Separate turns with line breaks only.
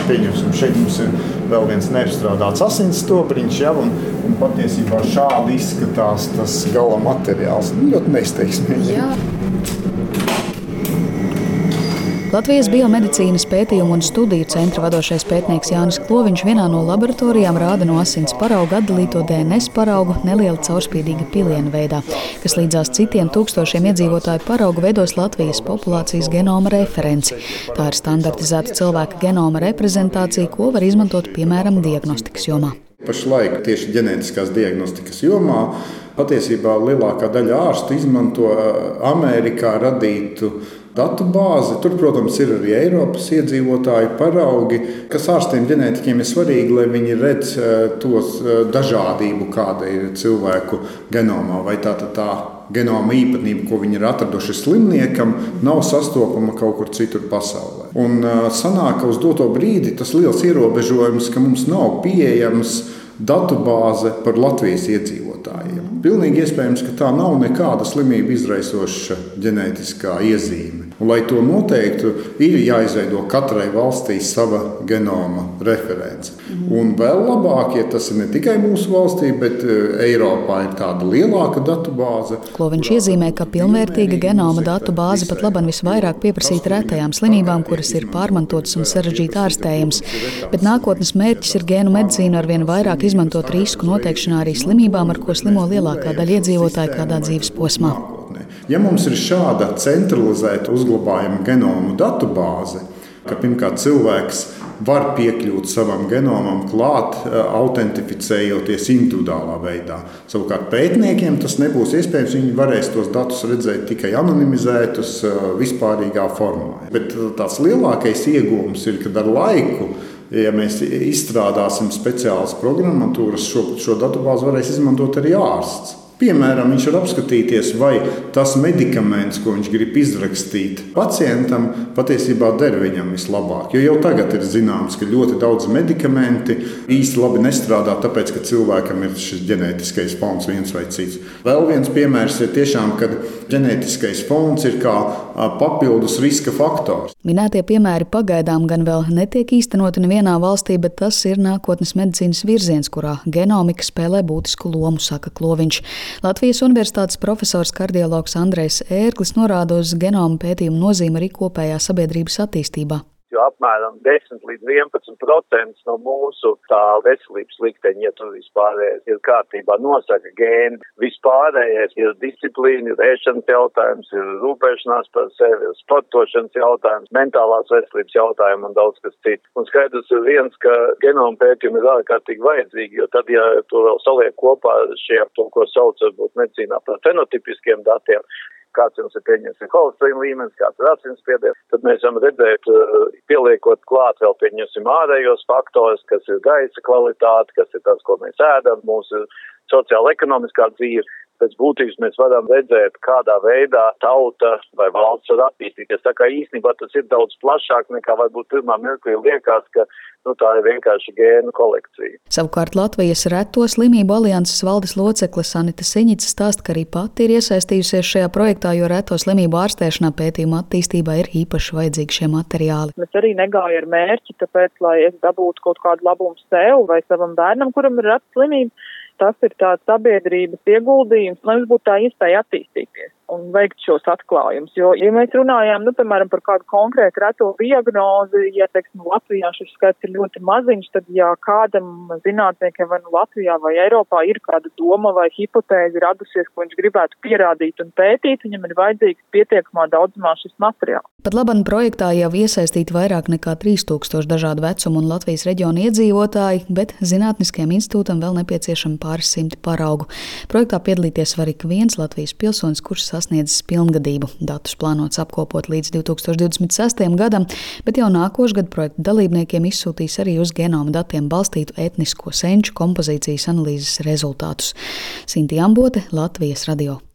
pieņemsim, šeit mums ir vēl viens neapstrādāts asins stobriņš, ja, un patiesībā šādi izskatās tas gala materiāls. Ļoti neizteiksmīgi.
Jā. Latvijas biomedicīnas pētījumu un studiju centra vadošais pētnieks Jānis Kloviņš vienā no laboratorijām rāda no asins parauga atdalīto DNS paraugu neliela caurspīdīga piliena veidā, kas līdzās citiem tūkstošiem iedzīvotāju paraugu veidos Latvijas populācijas genoma referenci. Tā ir standartizēta cilvēka genoma reprezentācija, ko var izmantot, piemēram, diagnostikas jomā.
Pašlaik tieši ģenētiskās diagnostikas jomā patiesībā lielākā daļa ārstu izmanto Amerikā radītu datu bāzi. Tur, protams, ir arī Eiropas iedzīvotāju paraugi, kas ārstiem ģenētiķiem ir svarīgi, lai viņi redz tos dažādību, kāda ir cilvēku genomā. Vai tā genoma īpatnība, ko viņi ir atraduši slimniekam, nav sastopama kaut kur citur pasaulē. Un sanāk, ka uz doto brīdi tas liels ierobežojums, ka mums nav pieejams datubāze par Latvijas iedzīvotājiem. Pilnīgi iespējams, ka tā nav nekāda slimību izraisoša ģenētiskā iezīme. Un, lai to noteiktu, ir jāizveido katrai valstī sava genoma reference. Un vēl labāk, ja tas ir ne tikai mūsu valstī, bet Eiropā ir tāda lielāka datubāze.
Kloviņš iezīmē, ka pilnvērtīga genoma datubāze pat labam visvairāk pieprasīta retajām slimībām, kuras ir pārmantotas un sarežģīti ārstējams. Bet nākotnes mērķis ir gēnu medicīnu arvien vairāk izmantot risku noteikšanā arī slimībām, ar ko slimo lielākā daļa iedzīvotāju kādā dzīves posmā.
Ja mums ir šāda centralizēta uzglabājama genoma datubāze, ka pirmkārt cilvēks var piekļūt savam genomam klāt, autentificējoties individuālā veidā. Savukārt pētniekiem tas nebūs iespējams, viņi varēs tos datus redzēt tikai anonimizētus vispārīgā formā. Bet tāds lielākais iegūms ir, kad ar laiku, ja mēs izstrādāsim speciālas programmatūras, šo datubāzi varēs izmantot arī ārsts. Piemēram, viņš var apskatīties, vai tas medikaments, ko viņš grib izrakstīt pacientam, patiesībā der viņam vislabāk. Jo jau tagad ir zināms, ka ļoti daudz medikamenti īsti labi nestrādā, tāpēc, ka cilvēkam ir šis ģenētiskais fons viens vai cits. Vēl viens piemērs ir tiešām, kad ģenētiskais fons ir kā papildus riska faktors.
Minētie piemēri pagaidām gan vēl netiek īstenoti nevienā valstī, bet tas ir nākotnes medicīnas virziens, kurā genomika spēlē būtisku lomu, saka Kloviņš. Latvijas Universitātes profesors kardiologs Andrejs Ērglis norāda uz genoma pētījumu nozīmi arī kopējā sabiedrības attīstībā.
Jo apmēram 10 līdz 11% no mūsu tā veselības likteņa, ja tur vispārējais ir kārtībā, nosaka gēni. Vispārējais ir disciplīna, ir ēšanas jautājums, ir rūpēšanās par sevi, ir sportošanas jautājums, mentālās veselības jautājumi un daudz kas cits. Un skaidrs ir viens, ka genoma pētījumi ir ārkārtīgi vajadzīgi, jo tad, ja to vēl saliek kopā ar šiem, to, ko sauc varbūt medicīnā par fenotipiskiem datiem, kāds jums ir pieņemts holesterīna līmenis, kāds ir asinsspiediens, tad mēs varam redzēt, pieliekot klāt vēl pieņemsim ārējos faktors, kas ir gaisa kvalitāte, kas ir tas, ko mēs ēdam, mūsu sociāla-ekonomiskā dzīve. Pēc būtības mēs varam redzēt, kādā veidā tauta vai valsts var attīstīties. Tā kā īstenībā tas ir daudz plašāk nekā varbūt pirmā mirklī liekas, ka tā ir vienkārši gēnu kolekcija.
Savukārt Latvijas Reto slimību alianses valdes locekle Sanita Siņica stāsta, ka arī pati ir iesaistījusies šajā projektā, jo reto slimību ārstēšanā pētījuma attīstībā ir īpaši vajadzīgi šie materiāli.
Es arī negāju ar mērķi, tāpēc, lai es dabūtu kaut kādu labumu sev vai savam bērnam, kuram ir reta slimība. Tas ir tāds sabiedrības ieguldījums, lai mums būtu tā iespēja attīstīties un veikt šos atklājumus. Jo, ja mēs runājām, piemēram, par kādu konkrētu reto diagnozi, ja, Latvijā šis skaits ir ļoti maziņš, tad, ja kādam zinātniekiem vai Latvijā vai Eiropā ir kāda doma vai hipotēze radusies, ko viņš gribētu pierādīt un pētīt, viņam ir vajadzīgs pietiekamā daudzumā šis materiāls.
Pat labam projektā jau iesaistīti vairāk nekā 3000 dažādu vecumu un Latvijas reģionu iedzīvotāji, bet Zinātniskajam institūtam vēl nepieciešami pāris simti paraugu. Projektā piedalīties var ik viens Latvijas pilsonis, kurš sasniedzis pilngadību. Datus plānots apkopot līdz 2026. gadam, bet jau nākošgad projekta dalībniekiem izsūtīs arī uz genoma datiem balstītu etnisko senču kompozīcijas analīzes rezultātus. Sinti Ambote, Latvijas radio.